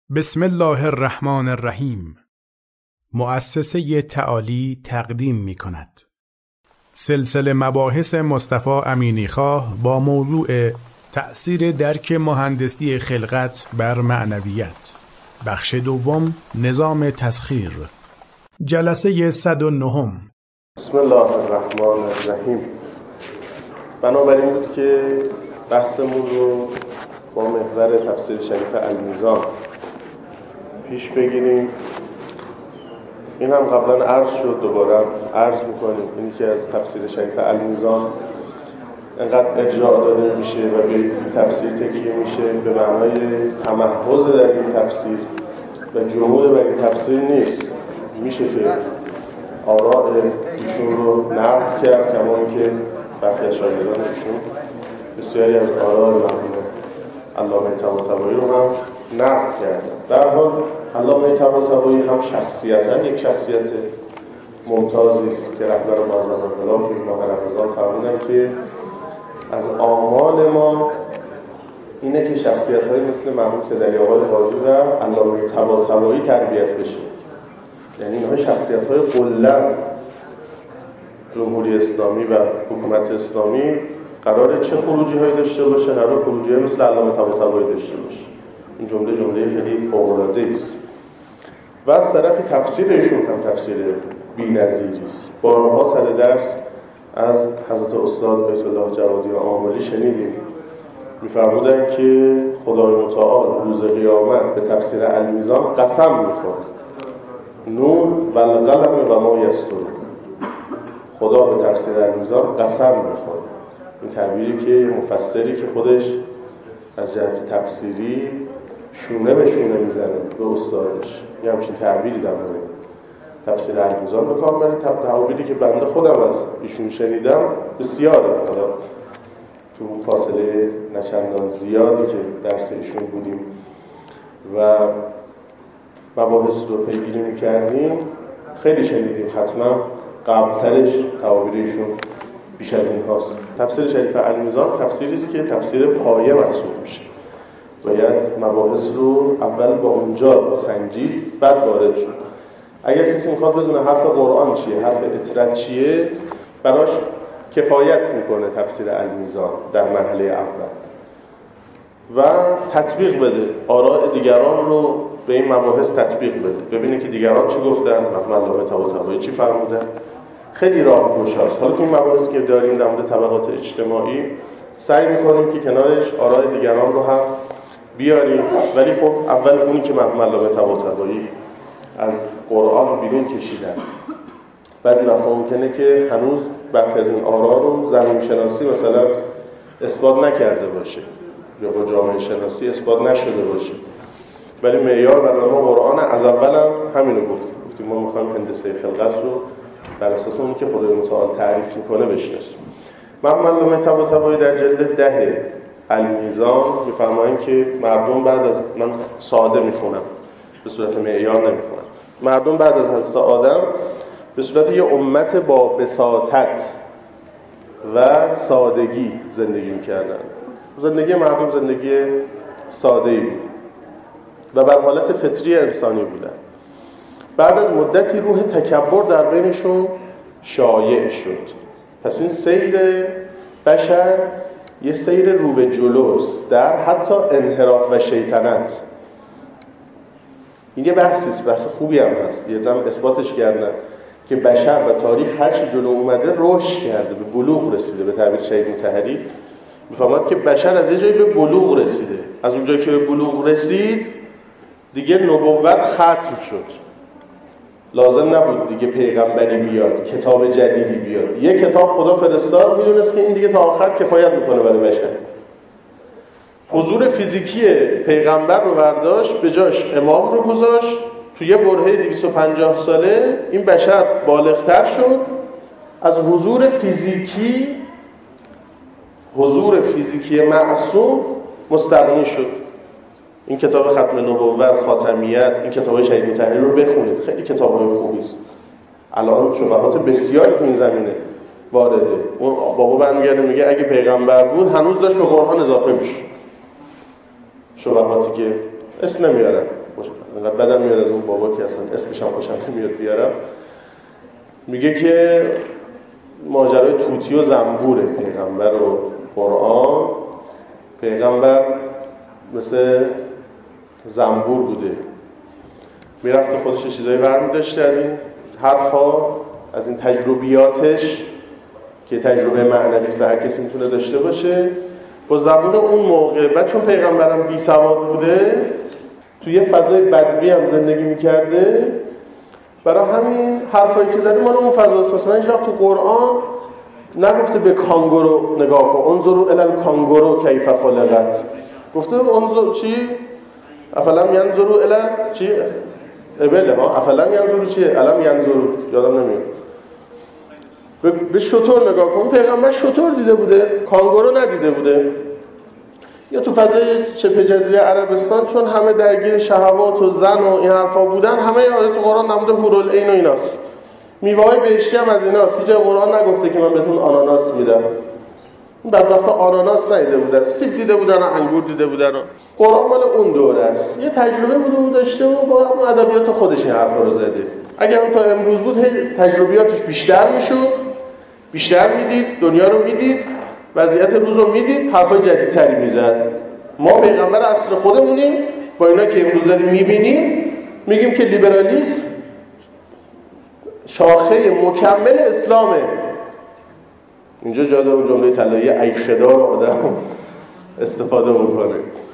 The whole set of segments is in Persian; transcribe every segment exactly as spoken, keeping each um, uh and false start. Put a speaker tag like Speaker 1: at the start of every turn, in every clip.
Speaker 1: بسم الله الرحمن الرحیم. مؤسسه تعالی تقدیم می کند سلسله مباحث مصطفی امینیخواه با موضوع تأثیر درک مهندسی خلقت بر معنویت، بخش دوم، نظام تسخیر، جلسه صد و نه.
Speaker 2: بسم الله الرحمن الرحیم. بنابراین بود که بحثمون رو با محور تفسیر شریف المیزان پیش بگیریم. این هم قبلا عرض شد، دوباره عرض میکنیم. اینی که از تفسیر شریف المیزان انقدر ارجاع داده میشه و به این تفسیر تکیه میشه به معنای تمحض در این تفسیر و جمود بر این تفسیر نیست. میشه که آراء ایشون رو نقد کرد، کما اینکه برخی از شاگردان ایشون بسیاری از آراء مرحوم علامه طباطبایی رو هم نقد کردن. در حال علامه طباطبایی هم شخصیتاً یک شخصیت ممتازی است که رهبر معظم انقلاب که ماه رمضان فرمودن که از آمال ما اینه که شخصیت‌هایی مثل مرحوم سیدعلی آقای قاضی و علامه طباطبایی تربیت بشه. یعنی اینها شخصیت‌های قله‌اند. جمهوری اسلامی و حکومت اسلامی قراره چه خروجی‌هایی داشته باشه؟ قراره خروجی‌های مثل علامه طباطبایی داشته باشه. این جمله جمله خیلی فوق‌العاده‌ای است. و از طرفی تفسیرشون هم تفسیر بی‌نظیری است. بارها سر درس از حضرت استاد بیت الله جوادی آملی شنیدیم می‌فرمودند که خدای متعال روز قیامت به تفسیر المیزان قسم می‌خوره. نون و القلم و ما یسطرون. خدا به تفسیر المیزان قسم می‌خوره. این تعبیری که مفسری که خودش از جهت تفسیری شونه به شونه میزنه به استادش، یه همچین تعبیری در مورد تفسیر المیزان به کار میبره. تعبیری که بنده خودم از ایشون شنیدم بسیاره. حالا تو اون فاصله نچندان زیادی که درس ایشون بودیم و مباحث رو پیگیری میکردیم خیلی شنیدیم. حتما قبلترش تعبیر ایشون بیش از این هاست. تفسیر شریف المیزان تفسیری است که تفسیر پایه محسوب میشه. باید مباحث رو اول با اونجا سنجید، بعد وارد شد. اگر کسی میخواد بدونه حرف قرآن چیه، حرف اطرت چیه، براش کفایت میکنه تفسیر المیزان در مرحله اول و تطبیق بده، آراء دیگران رو به این مباحث تطبیق بده، ببینه که دیگران چی گفتن، علامه طباطبایی چی فرمودن. خیلی راهگشاست. حالا تو این مباحث که داریم در مورد طبقات اجتماعی سعی میکنیم که کنارش آراء دیگران رو هم بیاریم، ولی خب اول اونی که مرحوم علامه طباطبایی از قرآن بیرون کشیدن. بعضی وقتا ممکنه که هنوز برخی از این آرا رو زمین شناسی مثلا اثبات نکرده باشه یا با جامعه شناسی اثبات نشده باشه، ولی معیار برای ما قرآن. از اول هم همینو گفتیم گفتیم ما میخوایم هندسه خلقت رو بر اساس اونی که خدای متعال تعریف میکنه بشناسیم. مرحوم علامه طباطبایی در جلد ده المیزان میفرمایند که مردم بعد از، من ساده میخونم به صورت معیار نمیخونم، مردم بعد از حضرت آدم به صورت یه امت با بساطت و سادگی زندگی میکردن. زندگی مردم زندگی ساده‌ای بود و بر حالت فطری انسانی بودن. بعد از مدتی روح تکبر در بینشون شایع شد. پس این سیر بشر یه سیر رو به جلوست در حتی انحراف و شیطنت. این یه بحثیست، بحث خوبی هم هست. یه دم اثباتش کردن که بشر و تاریخ هر چی جلو اومده رشد کرده، به بلوغ رسیده. به تعبیر شهید مطهری میفهمد که بشر از یه جایی به بلوغ رسیده. از اونجایی که به بلوغ رسید دیگه نبوت ختم شد. لازم نبود دیگه پیغمبری بیاد، کتاب جدیدی بیاد. یه کتاب خدا فرستاد، میدونست که این دیگه تا آخر کفایت میکنه برای بشر. حضور فیزیکی پیغمبر رو برداشت، به جاش امام رو گذاشت. تو یه برهه دویست و پنجاه ساله این بشر بالغتر شد، از حضور فیزیکی حضور فیزیکی معصوم مستغنی شد. این کتاب ختم نبوت، خاتمیت، این کتاب شهید مطهری رو بخونید، خیلی کتاب‌های خوبی است. الان شبهات بسیاری تو این زمینه وارده. اون بابا برمیگرده میگه اگه پیغمبر بود هنوز داشت به قرآن اضافه میشه. شبهاتی که اسم نمیارن، انقدر بدم میاد از اون بابا که اصلا اسمش هم خوشم نمیاد بیارم. میگه که ماجرای طوطی و زنبوره پیغمبر و قرآن. پیغمبر مثل زنبور بوده، میرفته خودش چیزایی برمی داشته از این حرفها، از این تجربیاتش که تجربه معنوی است و هر کسی میتونه داشته باشه با زبون اون موقع. بعد چون پیغمبرم بی سواد بوده، توی یه فضای بدوی هم زندگی میکرده، برای همین حرفایی که زده مال اون فضاست. مثلا هیچ وقت تو قرآن نگفته به کانگورو نگاه کن، انظروا الی الکانگورو کیف خلقت، گفته انظر چی؟ افلم ینظروا الی چی؟ ابله ها افلم ینظروا چیه؟ الم ینظروا یادم نمیاد. به, به شتر نگاه کن. پیغمبر شتر دیده بوده، کانگورو ندیده بوده. یا تو فضای شبه جزیره عربستان چون همه درگیر شهوات و زن و این حرفا بودن، همه آیات قرآن نموده حورالعین و ایناست. میوه‌های بهشتی هم از ایناست. هیچ جای قرآن نگفته که من بهتون آناناس میدم. این بدبختا آناناس ندیده بودن، سیب دیده بودن و انگور دیده بودن. قرآن مال اون دوره است. یه تجربه بوده و داشته و با همون ادبیات خودش این حرفا رو زده. اگر اون تا امروز بود تجربیاتش بیشتر میشد، بیشتر میدید، دنیا رو میدید، وضعیت روز رو میدید، حرفای جدیدتری میزد. ما پیغمبر عصر خودمونیم، با اینا که امروز داریم میبینیم میگیم که لیبرالیسم شاخه مکمل اسلامه. اینجا جا داره جمله طلایی ایخدار آدم استفاده بکنه.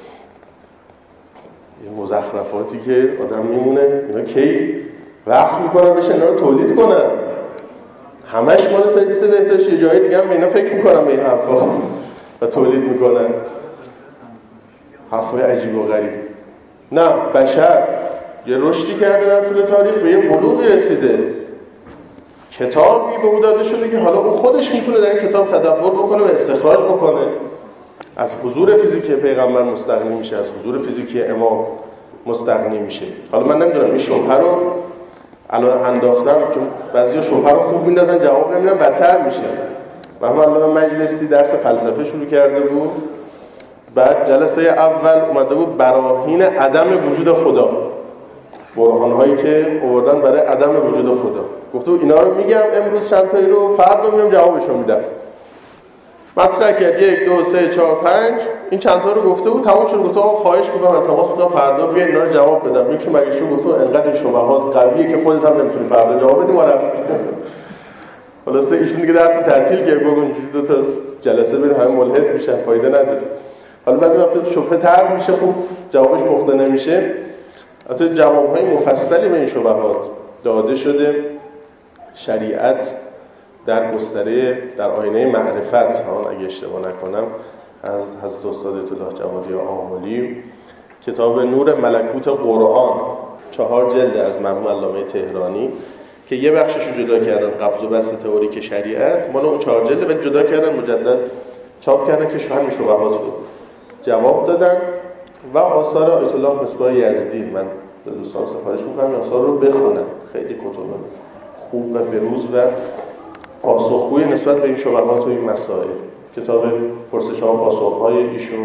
Speaker 2: این مزخرفاتی که آدم میمونه اینا کی وقت میکنن بشه اینا رو تولید کنن. همش مال سرویس بهداشت، یه جای دیگه هم به اینا فکر میکنن به این حرفا و تولید میکنن حرفای عجیب و غریب. نه، بشر یه رشدی کرده در طول تاریخ، به یه بلوغی رسیده، کتابی به او داده شده که حالا او خودش میتونه در این کتاب تدبر بکنه و استخراج بکنه. از حضور فیزیکی پیغمبر مستغنی میشه، از حضور فیزیکی امام مستغنی میشه. حالا من نمیدونم این شبهه رو الان انداختم چون بعضیا شبهه رو خوب میندازن جواب نمیدن بدتر میشه. محمد الله مجلسی درس فلسفه شروع کرده بود، بعد جلسه اول اومده بود براهین عدم وجود خدا، برهان‌هایی که آوردن برای عدم وجود خدا. گفته بود اینا رو میگم امروز چند تایی رو، فردا میام جوابشو میدم. مطرح کرد یک دو سه چهار پنج، این چند تا رو گفته بود، تمام شد. گفته آقا خواهش می‌کنم التماس می‌کنم فردا بیا اینا رو جواب بدم. یکی مگه شو گفته انقدر این شبهات قویه که خودت هم نمیتونی فردا جواب بدی. ما رفتیم. خلاص ایشون دیگه درس تعطیل کرد، گفت اینجوری دو تا جلسه ببین همه ملحد میشن، فایده نداره. حالا بعضی وقتا شبهه تر میشه، خوب جوابش پخته نمیشه. البته جواب‌های مفصلی به این شبهات داده شده. شریعت در گستره در آینه معرفت ها اگه اشتباه نکنم از حضرت استاد اطلاع جوادی آملی، کتاب نور ملکوت قرآن، چهار جلد از مرحوم علامه تهرانی که یه بخشش رو جدا کردن قبض و بسط تئوریک شریعت، مال اون چهار جلد ولی جدا کردن مجدد چاپ کردن که شاهد شبهات رو جواب دادن. و آثار آیت الله مصباح یزدی، من به دوستان سفارش میکنم آثار رو بخونن، خیلی کتب خوب و بروز و پاسخگوی نسبت به این شبهات و این مسائل. کتاب پرسش‌ها و پاسخ‌های ایشون،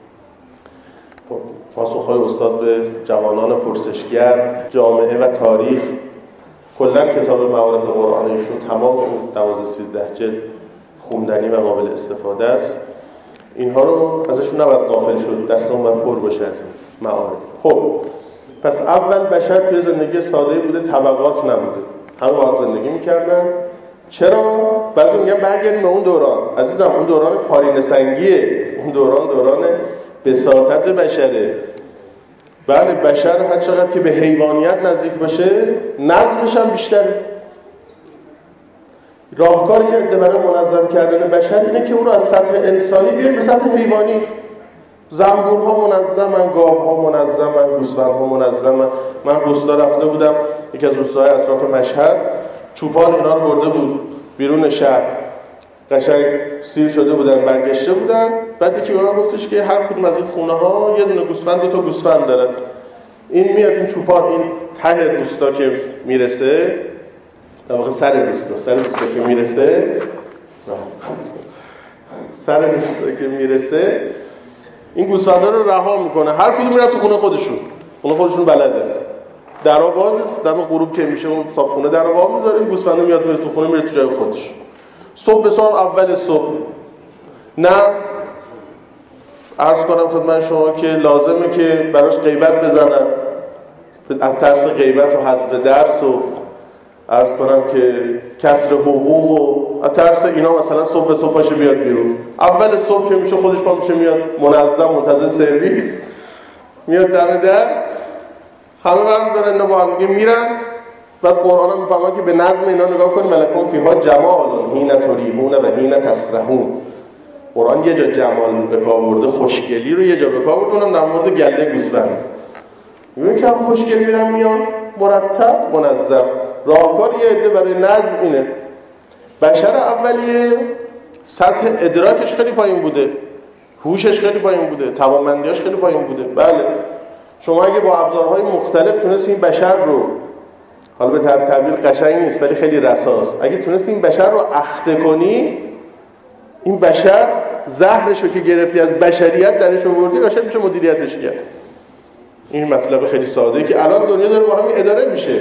Speaker 2: پاسخ‌های استاد به جوانان پرسشگر، جامعه و تاریخ، کلاً کتاب معارف قرآن ایشون تمام اون دوازده سیزده جلد خوندنی و قابل استفاده است. اینها رو ازشون نباید غافل شد، دستمون پر باشه از این معارف. خب پس اول بشر توی زندگی ساده بوده، طبقات نبوده، همه با هم زندگی می‌کردن. چرا؟ بعضی میگن برگردیم به اون دوران. عزیزم اون دوران پارینه سنگیه، اون دوران دوران بساطت بشره. بله بشر هر چقدر که به حیوانیت نزدیک باشه نظمش هم بیشتره. راهکاری که برای منظم کردن بشر اینه که او رو از سطح انسانی بیاریم به سطح حیوانی. زنبورها منظمن، گاوها منظمن، گوسفندها منظمن. من روستا رفته بودم، یکی از روستاهای اطراف مشهد، چوپان اینا رو برده بود بیرون شهر، قشنگ سیر شده بودن، برگشته بودن. بعد یکی به من گفتش که هر کدوم از این خونه ها یه دونه گوسفند، دو تا گوسفند دارن. این میاد این چوپان این ته روستا که میرسه، در واقع سر روستا سر روستا که میرسه سر روستا که میرسه این گوسفندا رو رها میکنه، هر کدوم میره تو خونه خودشون. اونا خودشون بلدن. درا باز دم غروب که میشه اون صابخونه درا وا میذاره، این گوسفنده میاد میره تو خونه، میره تو جای خودش. صبح به صبح اول صبح نه عرض کنم خدمت شما که لازمه که براش غیبت بزنن از ترس غیبت و حذف درس و عرض کنم که کسر حقوق و از ترس اینا مثلا صبح به صبح پاشه بیاد بیرون. اول صبح که میشه خودش پا میشه میاد منظم منتظر سرویس میاد در در همه برمیدارن اینا با هم دیگه میرن. بعد قرآن هم میفهمن که به نظم اینا نگاه کنیم ملکون فیها جمال حین تریحون و حین تسرحون. قرآن یه جا جمال به کار برده، خوشگلی رو یه جا به کار برده، اونم در مورد گله گوسفند. میبینید چه خوشگل میرن میان، مرتب منظم. راهکار یه عده برای نظم اینه. بشر اولیه سطح ادراکش خیلی پایین بوده، هوشش خیلی پایین بوده، توانمندیاش خیلی پایین بوده. بله شما اگه با ابزارهای مختلف تونستی این بشر رو، حالا به تعبیر قشنگ نیست ولی خیلی رساست، اگه تونستی این بشر رو اخته کنی، این بشر زهرشو که گرفتی از بشریت درش آوردی، قشنگ میشه مدیریتش کرد. این مطلب خیلی ساده ای که الان دنیا داره با همین اداره میشه.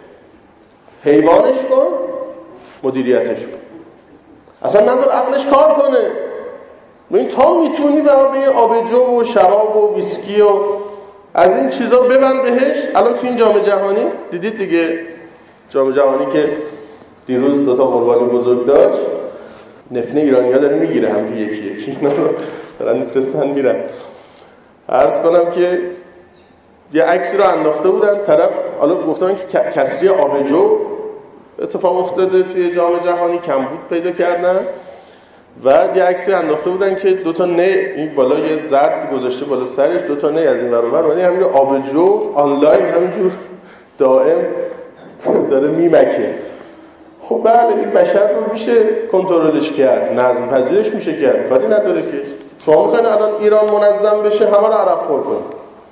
Speaker 2: حیوانش کن، مدیریتش کن. اصلا نظر عقلش کار کنه. ببین تا میتونی و به آبجو و شراب و ویسکی و از این چیزا ببند بهش. الان تو این جام جهانی دیدید دیگه، جام جهانی که دیروز دو تا قربانی بزرگ داشت، نفنه ایرانی‌ها داره میگیره هم تو یکی یکی اینا رو دارن میفرستن میرن. عرض کنم که یه عکسی رو انداخته بودن طرف، حالا گفتن که کسری آبجو اتفاق افتاده توی جام جهانی، کمبود پیدا کردن و یه عکسی انداخته بودن که دو تا نه این بالا یه ظرفی گذاشته بالا سرش، دو تا نه از این ور اون ور، ولی همین آبجو آنلاین همینجور دائم داره میمکه. خب بله این بشر رو میشه کنترلش کرد، نظم پذیرش میشه کرد، کاری نداره که. شما میخواین الان ایران منظم بشه، همه رو عرق خور کنید،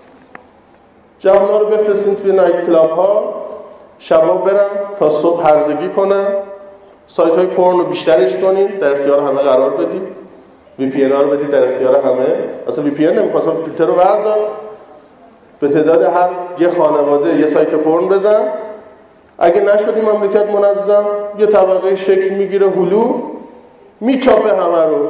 Speaker 2: جوونا رو بفرستین توی نایت کلاب ها، شبا برن تا صبح هرزگی کنن، سایت های پورن رو بیشترش کنین، در اختیار همه قرار بدید، وی پی ان ها رو بدید در اختیار همه. اصلا وی پی ان نمیخواستم، فیلتر رو بردار، به تعداد هر یه خانواده یه سایت پورن بزن. اگه نشد این مملکت منظم، یه طبقه شکل میگیره هلو، میچاپه همه رو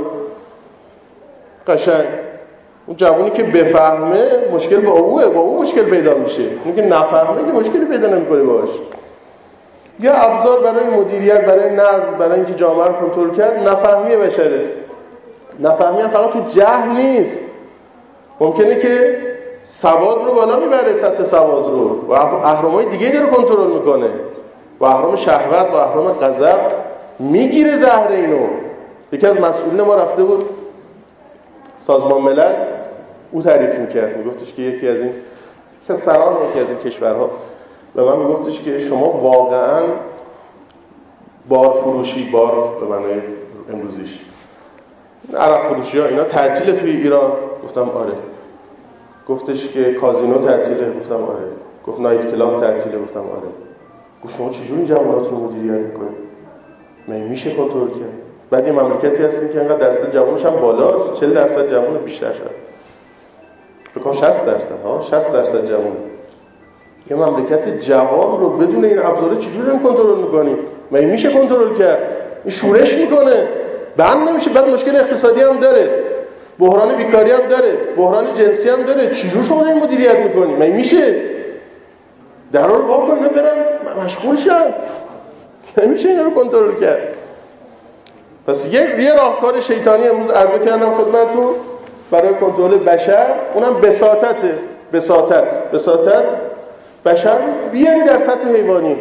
Speaker 2: قشنگ. اون جوونی که بفهمه مشکل با اوه، با او مشکل پیدا میشه. اون که نفهمه که مشکلی پیدا نمیکنه باهاش. یا ابزار برای مدیریت، برای نظم، برای اینکه جامعه رو کنترل کرد، نفهمی بشره. نفهمی هم فقط تو جهل نیست، ممکنه که سواد رو بالا میبره، سطح سواد رو، و اهرم‌های دیگه رو کنترل میکنه، و اهرم شهوت و اهرم غضب میگیره زهر اینو. یکی از مسئولین ما رفته بود سازمان ملل، او تعریف میکرد، میگفتش که یکی از این که سران یکی از این کشورها به من میگفتش که شما واقعا بار فروشی، بار به معنای امروزیش عرق فروشی ها اینا تعطیل توی ایران؟ گفتم آره. گفتش که کازینو تعطیله؟ گفتم آره. گفت نایت کلاب تعطیله؟ گفتم آره. گفت شما چجور این جواناتون رو مدیریت میکنید؟ من میشه کنترل کرد؟ بعد یه مملکتی هستیم که انقدر درصد جوانش هم بالاست، چهل درصد جوان بیشتر شد، فکر کنم شصت درصد ها شصت درصد جوان. یه مملکت جوان رو بدون این ابزار چجوری کنترل میکنی؟ من میشه کنترل کرد؟ این شورش میکنه، بند نمیشه، بعد مشکل اقتصادی هم داره، بحران بیکاری هم داره، بحران جنسی هم داره. چجور شما این مدیریت میکنی؟ من میشه درا رو وا کنه برن مشغول شن؟ نمیشه اینا رو کنترل کرد. پس یه یه راهکار شیطانی امروز عرضه کردم خدمتتون برای کنترل بشر، اونم بساطته. بساطت بساطت بشر رو بیاری در سطح حیوانی.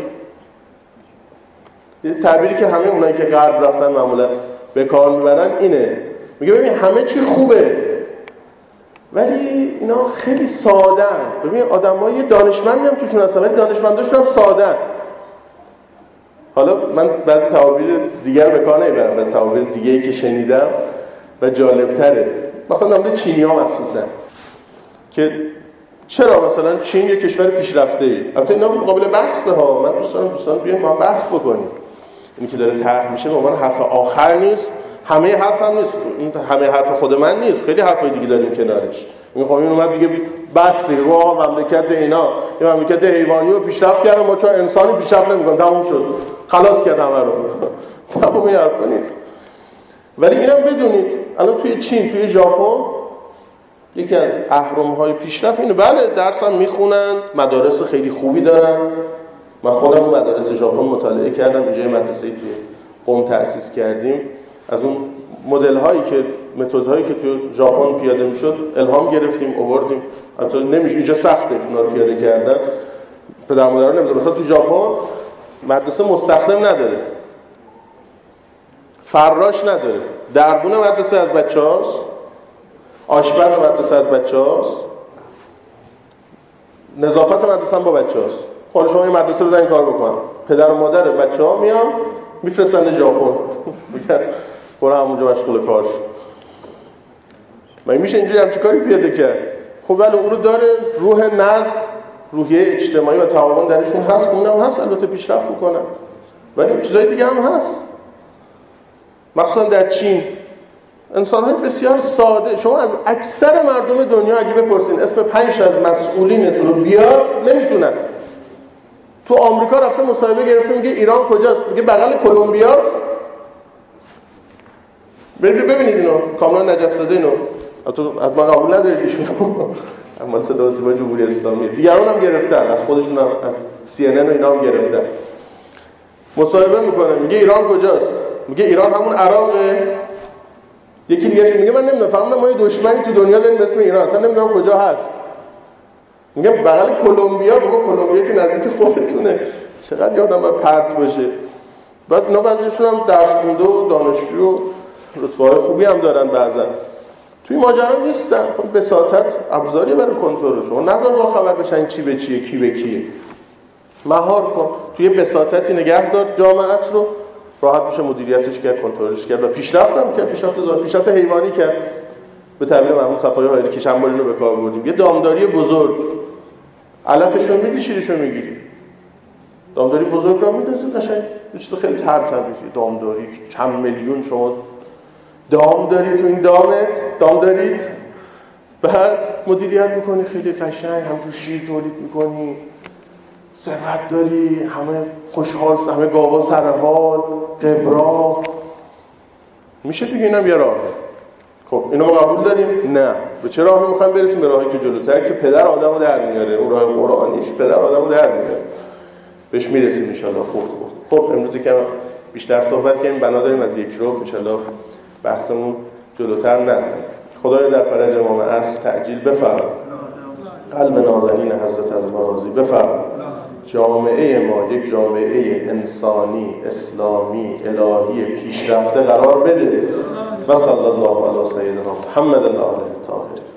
Speaker 2: یه تعبیری که همه اونایی که غرب رفتن معمولا به کار میبرن اینه، میگه ببین همه چی خوبه ولی اینا خیلی ساده‌ن. ببین آدمای دانشمندی هم توشون هستن ولی دانشمنداشون هم ساده‌ن. حالا من بعضی تعابیر دیگر به کار نمیبرم، بعضی تعابیر دیگه‌ای که شنیدم و جالب‌تره، مثلا در مورد چینی‌ها مخصوصا، که چرا مثلا چین یک کشور پیشرفته‌ای، البته اینا قابل بحثه ها، من دوستان دوستان بیایم ما بحث بکنیم. اینی که داره طرح میشه به عنوان حرف آخر نیست، همه حرف هم نیست، این همه حرف خود من نیست، خیلی حرفای دیگه داریم کنارش. میخوام این اومد دیگه بس دیگه آقا مملکت اینا یه مملکت حیوانی رو پیشرفت کردن، ما چون انسانی پیشرفت نمی‌کنیم، تموم شد، خلاص کرد همه رو. تموم این حرفا نیست. ولی اینم بدونید الان توی چین، توی ژاپن یکی از اهرم‌های پیشرفت اینه. بله درس هم میخونن، مدارس خیلی خوبی دارن. من خودم مدارس ژاپن مطالعه کردم، اینجا مدرسه‌ای توی قم تأسیس کردیم. از اون مدل‌هایی که متدهایی که توی ژاپن پیاده میشد الهام گرفتیم، آوردیم. البته نمیشه اینجا سخته اونا رو پیاده کردن. پدر مادرها نمیذارن. مثلا تو ژاپن مدرسه مستخدم نداره، فراش نداره، دربون مدرسه از بچه‌هاست، آشپز مدرسه از بچه‌هاست، نظافت مدرسه هم با بچه‌هاست. حالا شما این مدرسه رو زنگ کار بکن، پدر و مادر بچه‌ها میان میفرستن ژاپن، میگن برو همونجا مشغول کارش. مگه میشه اینجوری همچین کاری پیاده کرد؟ خب ولی اون رو داره، روح نظم، روحیه اجتماعی و تعاون درشون هست، اونم هست، البته پیشرفت میکنن، ولی چیزای دیگه هم هست. مخصوصا در چین انسان‌های بسیار ساده، شما از اکثر مردم دنیا اگه بپرسین اسم پنج از مسئولینتون رو بیار نمیتونن. تو آمریکا رفته مصاحبه گرفته، میگه ایران کجاست؟ میگه بغل کلمبیاست. برید ببینید اینو، کامران نجف زاده اینو، حتما قبول ندارید ایشون، اما صدا و سیما جمهوری اسلامی. دیگران هم گرفتن، از خودشون هم، از سی ان ان و اینا هم گرفتن. مصاحبه میکنه، میگه ایران کجاست؟ میگه ایران همون عراقه. یکی دیگه‌ش میگه من نمیدونم، فهمیدم ما یه دشمنی تو دنیا داریم به اسم ایران، اصلا نمیدونم کجا هست. میگم بغل کلمبیا، بابا کلمبیا که نزدیک خودتونه، چقدر یادم باید پرت باشه. بعد اینا بعضیشون هم درس خونده و دانشجو و رتبه‌های خوبی هم دارن، بعضا توی ماجرا نیستن. خب بساطت ابزاریه برای کنترل. شما نظر با خبر بشن چی به چیه، کی به کیه. مهار کن، توی بساطتی نگه دار جامعت رو، راحت میشه مدیریتش کرد، کنترلش کرد و پیشرفت هم کرد. پیشرفت زاد، پیشرفت حیوانی کرد. به تعبیر مرحوم صفای هایری که چند بار اینو به کار بردیم، یه دامداری بزرگ، علفشو میدی شیرشو میگیری. دامداری بزرگ را میندازی قشنگ یه چیز خیلی تر تمیزی. دامداری چند میلیون شما دام داری تو این دامت، دام دارید، بعد مدیریت میکنی خیلی قشنگ، همجور شیر تولید میکنی، ثروت داری، همه خوشحال، همه گاوا سر حال، قبراق. میشه دیگه، اینم یه راهه. خب اینو ما قبول داریم؟ نه. به چه راهی میخوایم برسیم؟ به راهی که جلوتر، که پدر آدمو در میاره، اون راه قرآنیش پدر آدمو در میاره. بهش میرسیم ان شاء الله. خب خب امروز که بیشتر صحبت کردیم، بنا داریم از یک رو ان شاء الله بحثمون جلوتر نزنیم. خدای در فرج امام عصر تعجیل بفرما. قلب نازنین حضرت از ما راضی بفرما. جامعه ما یک جامعه انسانی، اسلامی، الهی پیشرفته قرار بده. و صلی الله علی سیدنا محمد و آله الطاهرین.